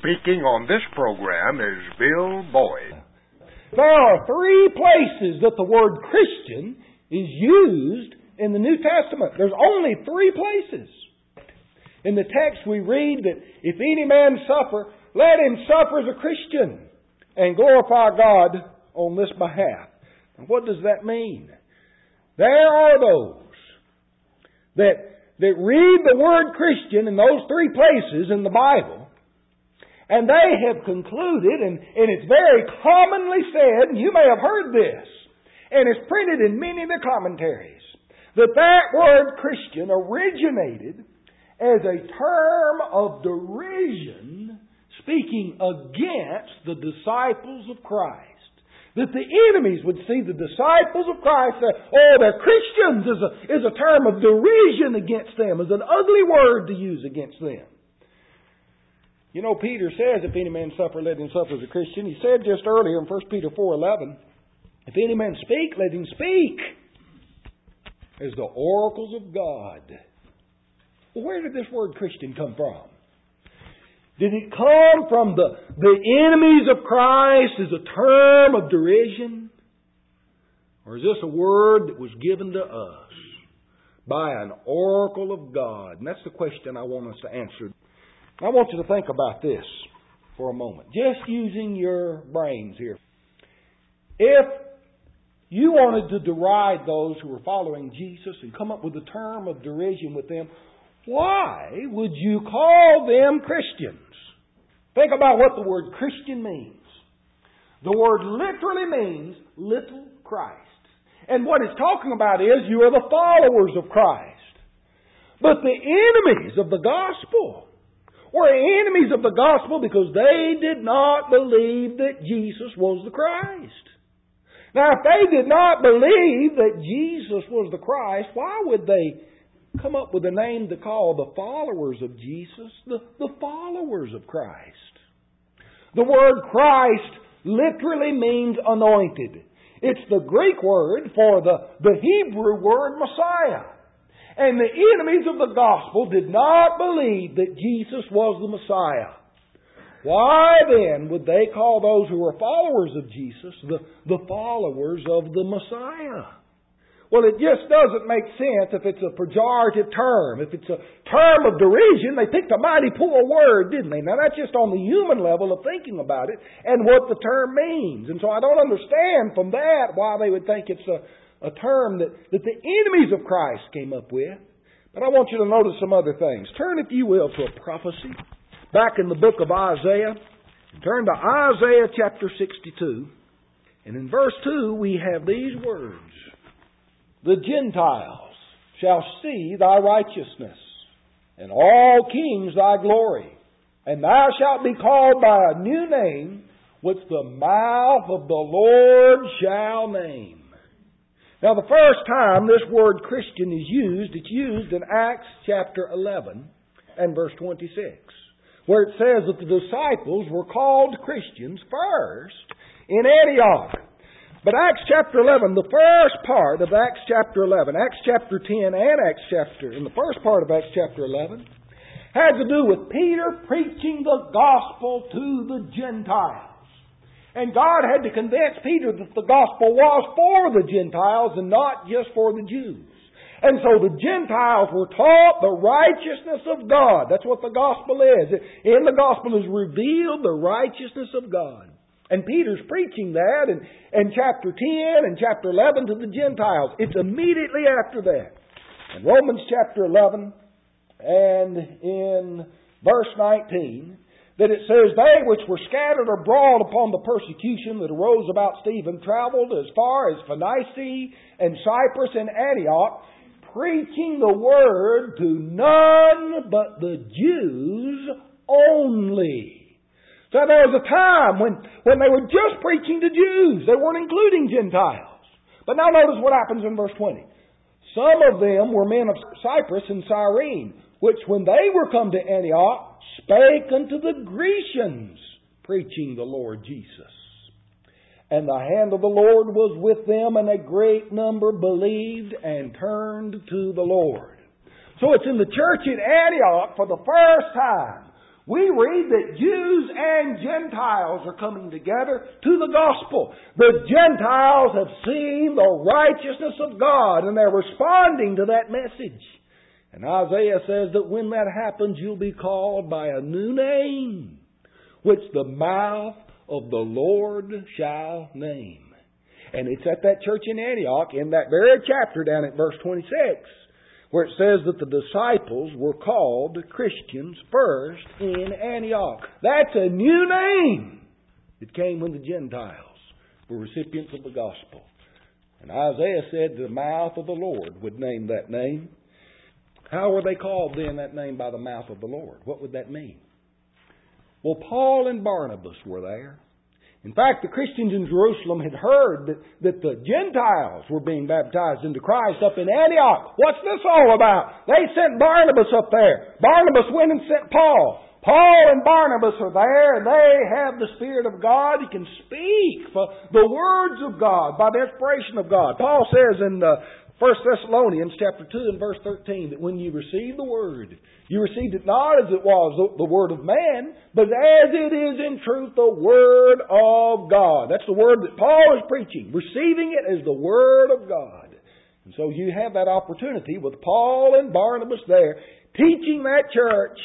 Speaking on this program is Bill Boyd. There are three places that the word Christian is used in the New Testament. There's only three places. In the text we read that if any man suffer, let him suffer as a Christian and glorify God on this behalf. And what does that mean? There are those that read the word Christian in those three places in the Bible, and they have concluded, and it's very commonly said, and you may have heard this, and it's printed in many of the commentaries, that word Christian originated as a term of derision speaking against the disciples of Christ. That the enemies would see the disciples of Christ say, oh, they're Christians, is a term of derision against them, is an ugly word to use against them. You know, Peter says, if any man suffer, let him suffer as a Christian. He said just earlier in 1 Peter 4:11, if any man speak, let him speak as the oracles of God. Well, where did this word Christian come from? Did it come from the enemies of Christ as a term of derision? Or is this a word that was given to us by an oracle of God? And that's the question I want us to answer. I want you to think about this for a moment. Just using your brains here. If you wanted to deride those who were following Jesus and come up with a term of derision with them, why would you call them Christians? Think about what the word Christian means. The word literally means little Christ. And what it's talking about is you are the followers of Christ. But the enemies of the gospel were enemies of the gospel because they did not believe that Jesus was the Christ. Now, if they did not believe that Jesus was the Christ, why would they come up with a name to call the followers of Jesus the followers of Christ? The word Christ literally means anointed. It's the Greek word for the Hebrew word Messiah. And the enemies of the gospel did not believe that Jesus was the Messiah. Why then would they call those who were followers of Jesus the followers of the Messiah? Well, it just doesn't make sense if it's a pejorative term. If it's a term of derision, they picked a mighty poor word, didn't they? Now, that's just on the human level of thinking about it and what the term means. And so I don't understand from that why they would think it's a term that the enemies of Christ came up with. But I want you to notice some other things. Turn, if you will, to a prophecy back in the book of Isaiah. Turn to Isaiah chapter 62. And in verse 2, we have these words. The Gentiles shall see thy righteousness, and all kings thy glory. And thou shalt be called by a new name, which the mouth of the Lord shall name. Now, the first time this word Christian is used, it's used in Acts chapter 11 and verse 26, where it says that the disciples were called Christians first in Antioch. But Acts chapter 11, the first part of Acts chapter 11, Acts chapter 10 and in the first part of Acts chapter 11, had to do with Peter preaching the gospel to the Gentiles. And God had to convince Peter that the gospel was for the Gentiles and not just for the Jews. And so the Gentiles were taught the righteousness of God. That's what the gospel is. In the gospel is revealed the righteousness of God. And Peter's preaching that in chapter 10 and chapter 11 to the Gentiles. It's immediately after that. In Romans chapter 11 and in verse 19, that it says, they which were scattered abroad upon the persecution that arose about Stephen traveled as far as Phoenicia and Cyprus and Antioch, preaching the word to none but the Jews only. So there was a time when they were just preaching to Jews. They weren't including Gentiles. But now notice what happens in verse 20. Some of them were men of Cyprus and Cyrene, which when they were come to Antioch, spake unto the Grecians, preaching the Lord Jesus. And the hand of the Lord was with them, and a great number believed and turned to the Lord. So it's in the church at Antioch for the first time we read that Jews and Gentiles are coming together to the gospel. The Gentiles have seen the righteousness of God, and they're responding to that message. And Isaiah says that when that happens, you'll be called by a new name, which the mouth of the Lord shall name. And it's at that church in Antioch, in that very chapter down at verse 26, where it says that the disciples were called Christians first in Antioch. That's a new name. It came when the Gentiles were recipients of the gospel. And Isaiah said the mouth of the Lord would name that name. How were they called then, that name, by the mouth of the Lord? What would that mean? Well, Paul and Barnabas were there. In fact, the Christians in Jerusalem had heard that the Gentiles were being baptized into Christ up in Antioch. What's this all about? They sent Barnabas up there. Barnabas went and sent Paul. Paul and Barnabas are there, and they have the Spirit of God. He can speak for the words of God by the inspiration of God. Paul says in 1 Thessalonians chapter 2 and verse 13 that when you receive the Word, you received it not as it was the Word of man, but as it is in truth the Word of God. That's the Word that Paul is preaching, receiving it as the Word of God. And so you have that opportunity with Paul and Barnabas there, teaching that church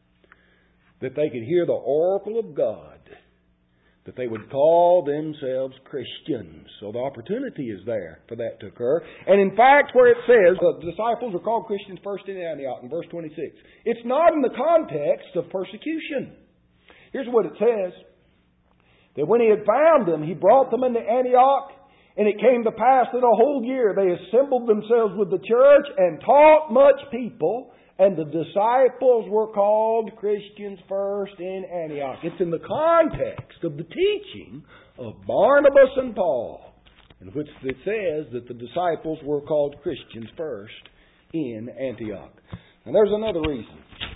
that they could hear the oracle of God, that they would call themselves Christians. So the opportunity is there for that to occur. And in fact, where it says the disciples are called Christians first in Antioch in verse 26, it's not in the context of persecution. Here's what it says. That when he had found them, he brought them into Antioch, and it came to pass that a whole year they assembled themselves with the church and taught much people, and the disciples were called Christians first in Antioch. It's in the context of the teaching of Barnabas and Paul, in which it says that the disciples were called Christians first in Antioch. And there's another reason.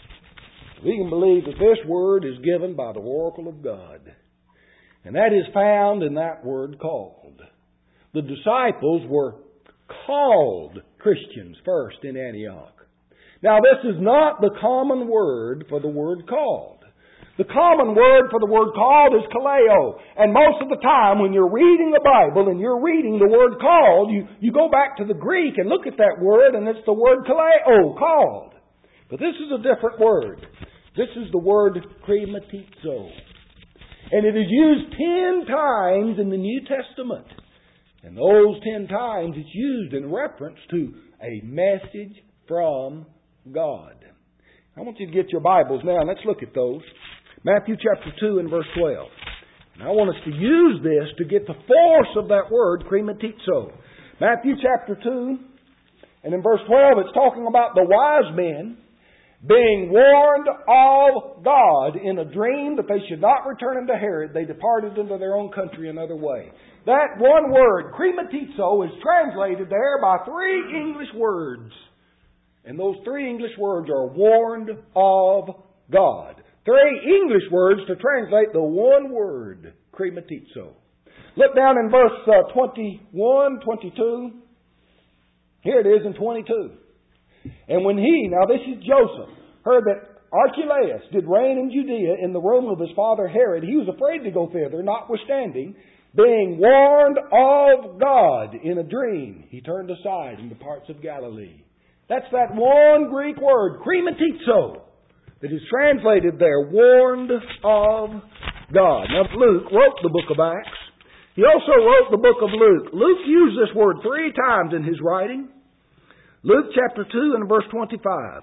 We can believe that this word is given by the oracle of God. And that is found in that word called. The disciples were called Christians first in Antioch. Now, this is not the common word for the word called. The common word for the word called is kaleo. And most of the time when you're reading the Bible and you're reading the word called, you go back to the Greek and look at that word, and it's the word kaleo, called. But this is a different word. This is the word krematizo. And it is used 10 times in the New Testament. And those 10 times it's used in reference to a message from God. I want you to get your Bibles now, and let's look at those. Matthew chapter 2 and verse 12. And I want us to use this to get the force of that word, krematizo. Matthew chapter 2 and in verse 12 it's talking about the wise men being warned of God in a dream that they should not return unto Herod. They departed into their own country another way. That one word, krematizo, is translated there by 3 English words. And those 3 English words are warned of God. 3 English words to translate the one word, krematizo. Look down in verse 21, 22. Here it is in 22. And when he, now this is Joseph, heard that Archelaus did reign in Judea in the room of his father Herod, he was afraid to go thither, notwithstanding, being warned of God in a dream, he turned aside into parts of Galilee. That's that one Greek word, krematizo, that is translated there, warned of God. Now, Luke wrote the book of Acts. He also wrote the book of Luke. Luke used this word 3 times in his writing. Luke chapter 2 and verse 25.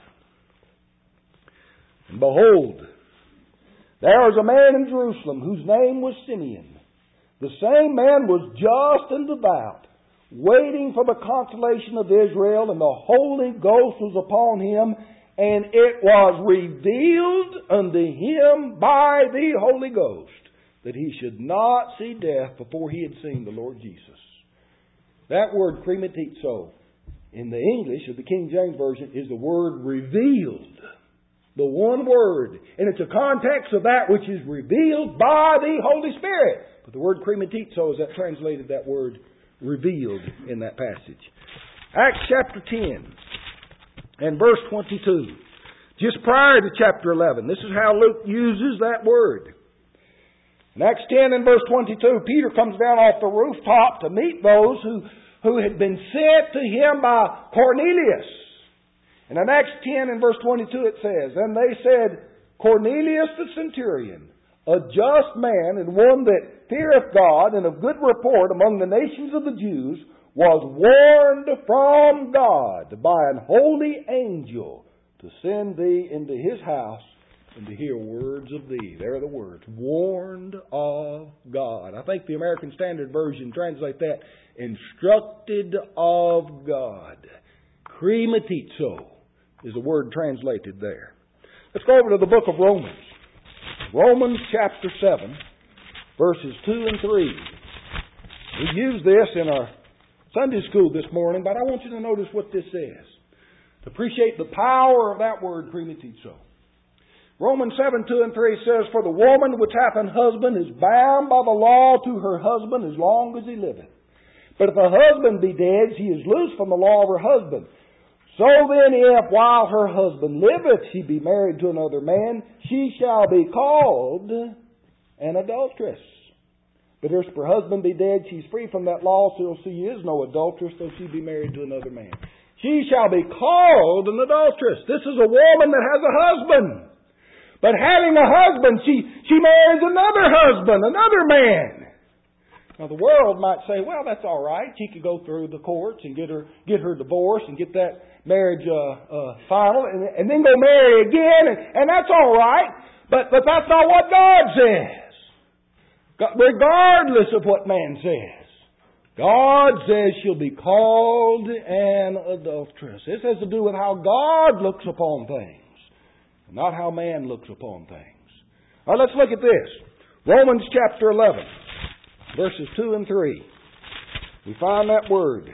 And behold, there was a man in Jerusalem whose name was Simeon. The same man was just and devout, waiting for the consolation of Israel, and the Holy Ghost was upon him, and it was revealed unto him by the Holy Ghost that he should not see death before he had seen the Lord Jesus. That word krematizo in the English of the King James Version is the word revealed. The one word. And it's a context of that which is revealed by the Holy Spirit. But the word krematizo is that translated that word revealed in that passage. Acts chapter 10 and verse 22. just prior to chapter 11. This is how Luke uses that word. In Acts 10 and verse 22, Peter comes down off the rooftop to meet those who had been sent to him by Cornelius. And in Acts 10 and verse 22 it says, "And they said, Cornelius the centurion, a just man and one that feareth God and of good report among the nations of the Jews, was warned from God by an holy angel to send thee into his house and to hear words of thee." There are the words, warned of God. I think the American Standard Version translates that, instructed of God. Krimatitzo is the word translated there. Let's go over to the book of Romans. Romans chapter 7, verses 2 and 3. We used this in our Sunday school this morning, but I want you to notice what this says. To appreciate the power of that word, krimatitzo. Romans 7, 2 and 3 says, "For the woman which hath an husband is bound by the law to her husband as long as he liveth. But if the husband be dead, she is loosed from the law of her husband. So then, if while her husband liveth she be married to another man, she shall be called an adulteress. But if her husband be dead, she is free from that law, so she is no adulteress, though she be married to another man. She shall be called an adulteress." This is a woman that has a husband. But having a husband, she marries another husband, another man. Now the world might say, well, that's all right. She could go through the courts and get her divorce and get that marriage final and then go marry again, and that's all right. But that's not what God says. Regardless of what man says, God says she'll be called an adulteress. This has to do with how God looks upon things, not how man looks upon things. All right, let's look at this. Romans chapter 11, verses 2 and 3. We find that word.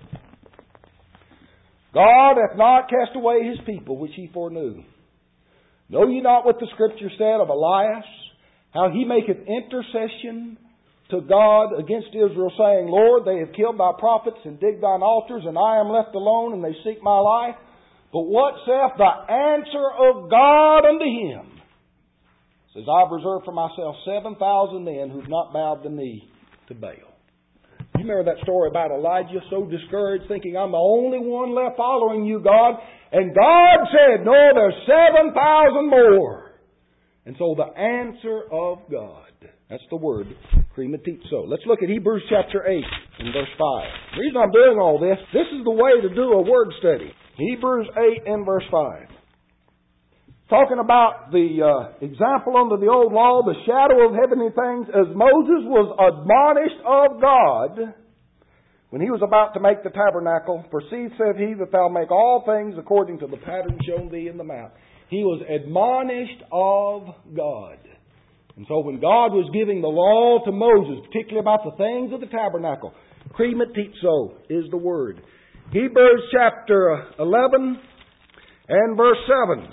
"God hath not cast away his people which he foreknew. Know ye not what the Scripture said of Elias, how he maketh intercession to God against Israel, saying, Lord, they have killed thy prophets and digged thine altars, and I am left alone, and they seek my life. But what saith the answer of God unto him? Says, I've reserved for myself 7,000 men who've not bowed the knee to Baal." You remember that story about Elijah, so discouraged, thinking, I'm the only one left following you, God. And God said, no, there's 7,000 more. And so the answer of God, that's the word, krimatitzo. Let's look at Hebrews chapter 8 and verse 5. The reason I'm doing all this is the way to do a word study. Hebrews 8 and verse 5. Talking about the example under the old law, the shadow of heavenly things, as Moses was admonished of God when he was about to make the tabernacle. For see, said he, that thou make all things according to the pattern shown thee in the mount. He was admonished of God. And so when God was giving the law to Moses, particularly about the things of the tabernacle, krimatitzo is the word. Hebrews chapter 11 and verse 7.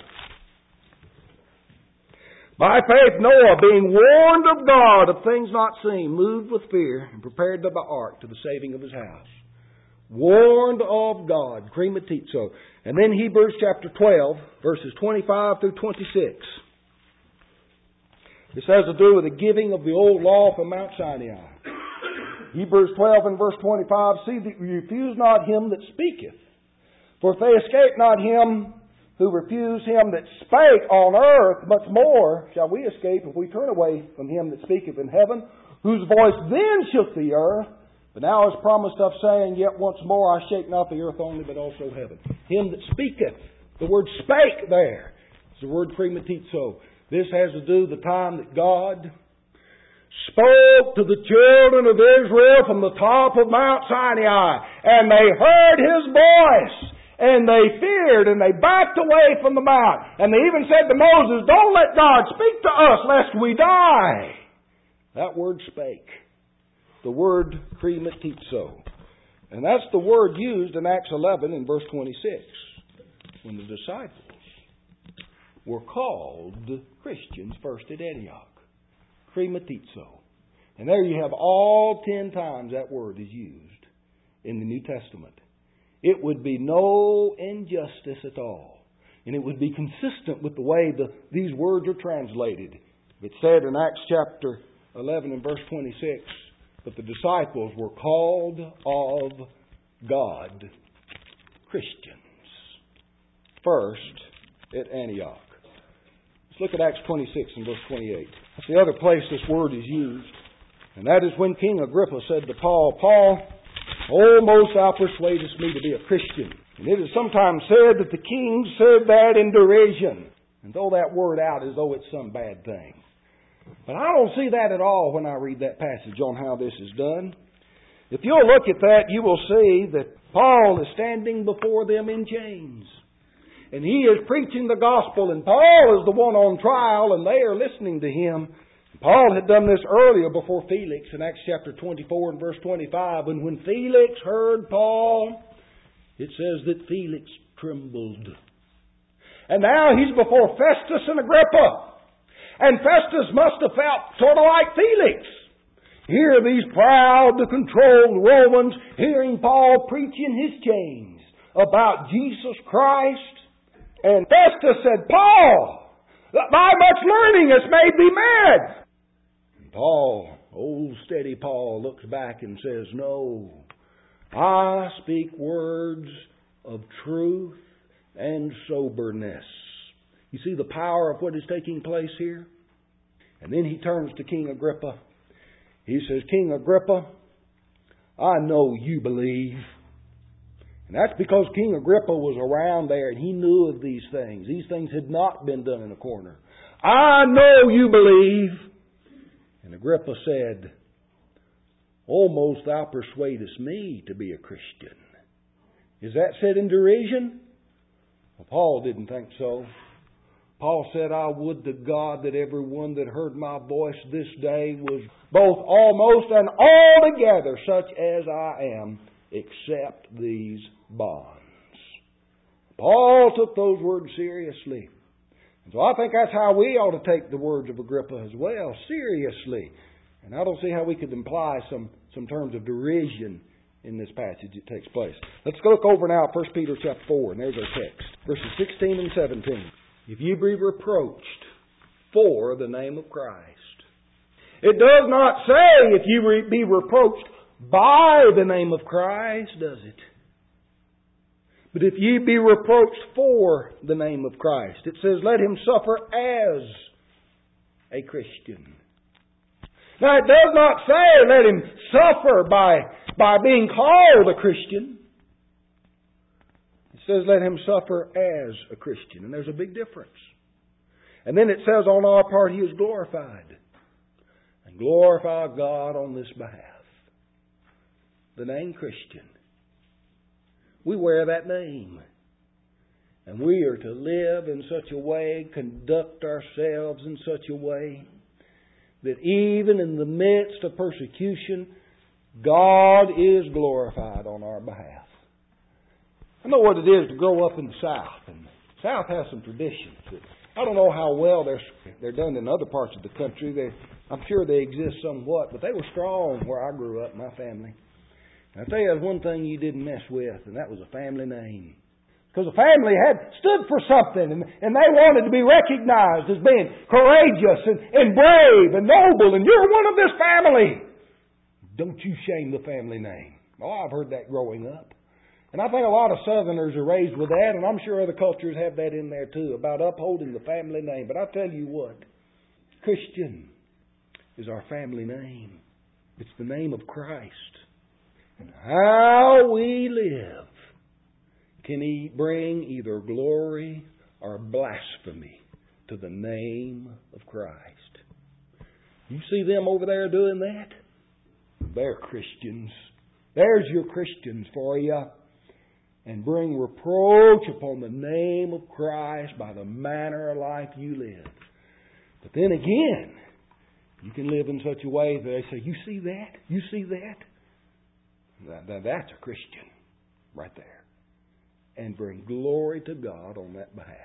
"By faith Noah, being warned of God of things not seen, moved with fear, and prepared the ark to the saving of his house." Warned of God, krimatitzo. And then Hebrews chapter 12, verses 25 through 26. This has to do with the giving of the old law from Mount Sinai. Hebrews 12 and verse 25, "See that you refuse not him that speaketh. For if they escape not him who refuse him that spake on earth, much more shall we escape if we turn away from him that speaketh in heaven, whose voice then shook the earth. But now is promised of, saying, Yet once more I shake not the earth only, but also heaven." Him that speaketh. The word spake there is the word krimatitzo. This has to do with the time that God spoke to the children of Israel from the top of Mount Sinai. And they heard his voice. And they feared, and they backed away from the mount. And they even said to Moses, "Don't let God speak to us, lest we die." That word spake. The word krimatitzo. And that's the word used in Acts 11 in verse 26. When the disciples were called Christians first at Antioch. Krimatitzo. And there you have all 10 times that word is used in the New Testament. It would be no injustice at all And it would be consistent with the way these words are translated. It said in Acts chapter 11 and verse 26 that the disciples were called of God Christians. First at Antioch. Let's look at Acts 26 and verse 28. That's the other place this word is used. And that is when King Agrippa said to Paul, Paul, almost thou persuadest me to be a Christian. And it is sometimes said that the king said that in derision. And throw that word out as though it's some bad thing. But I don't see that at all when I read that passage on how this is done. If you'll look at that, you will see that Paul is standing before them in chains. And he is preaching the gospel, and Paul is the one on trial, and they are listening to him. Paul had done this earlier before Felix in Acts chapter 24 and verse 25. And when Felix heard Paul, it says that Felix trembled. And now he's before Festus and Agrippa. And Festus must have felt sort of like Felix. Here these proud, controlled Romans hearing Paul preach in his chains about Jesus Christ. And Festus said, Paul, thy much learning has made thee mad. And Paul, old steady Paul, looks back and says, no, I speak words of truth and soberness. You see the power of what is taking place here? And then he turns to King Agrippa. He says, King Agrippa, I know you believe. And that's because King Agrippa was around there and he knew of these things. These things had not been done in a corner. I know you believe. And Agrippa said, almost thou persuadest me to be a Christian. Is that said in derision? Well, Paul didn't think so. Paul said, I would to God that everyone that heard my voice this day was both almost and altogether such as I am, except these bonds. Paul took those words seriously. And so I think that's how we ought to take the words of Agrippa as well, seriously. And I don't see how we could imply some terms of derision in this passage that takes place. Let's look over now at 1 Peter chapter 4, and there's our text. Verses 16 and 17. If you be reproached for the name of Christ. It does not say if you be reproached by the name of Christ, does it? But if ye be reproached for the name of Christ, it says, let him suffer as a Christian. Now, it does not say let him suffer by being called a Christian. It says let him suffer as a Christian. And there's a big difference. And then it says on our part he is glorified. And glorify God on this behalf. The name Christian. We wear that name. And we are to live in such a way, conduct ourselves in such a way, that even in the midst of persecution, God is glorified on our behalf. I know what it is to grow up in the South. And the South has some traditions. I don't know how well they're done in other parts of the country. I'm sure they exist somewhat, but they were strong where I grew up, my family. And I tell you, there's one thing you didn't mess with, and that was a family name. Because the family had stood for something, and they wanted to be recognized as being courageous and brave and noble, and you're one of this family. Don't you shame the family name. Oh, I've heard that growing up. And I think a lot of Southerners are raised with that, and I'm sure other cultures have that in there too, about upholding the family name. But I tell you what, Christian is our family name. It's the name of Christ. And how we live can He bring either glory or blasphemy to the name of Christ. You see them over there doing that? They're Christians. There's your Christians for you. And bring reproach upon the name of Christ by the manner of life you live. But then again, you can live in such a way that they say, you see that? You see that? That's a Christian right there. And bring glory to God on that behalf.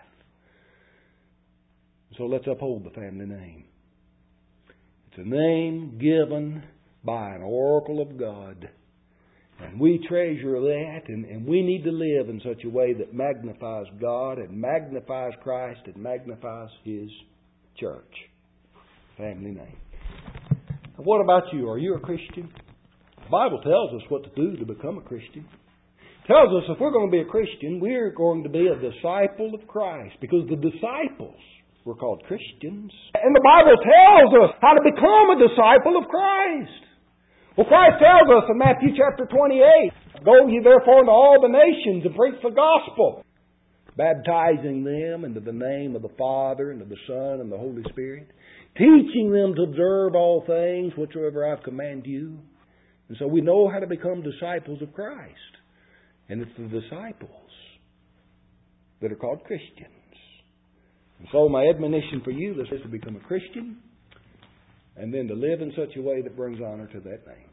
So let's uphold the family name. It's a name given by an oracle of God. And we treasure that, and we need to live in such a way that magnifies God and magnifies Christ and magnifies His church. Family name. Now, what about you? Are you a Christian? The Bible tells us what to do to become a Christian. It tells us if we're going to be a Christian, we're going to be a disciple of Christ, because the disciples were called Christians. And the Bible tells us how to become a disciple of Christ. Well, Christ tells us in Matthew chapter 28, "Go ye therefore into all the nations and preach the gospel, baptizing them into the name of the Father and of the Son and the Holy Spirit, teaching them to observe all things whatsoever I've commanded you." And so we know how to become disciples of Christ. And it's the disciples that are called Christians. And so my admonition for you is to become a Christian, and then to live in such a way that brings honor to that name.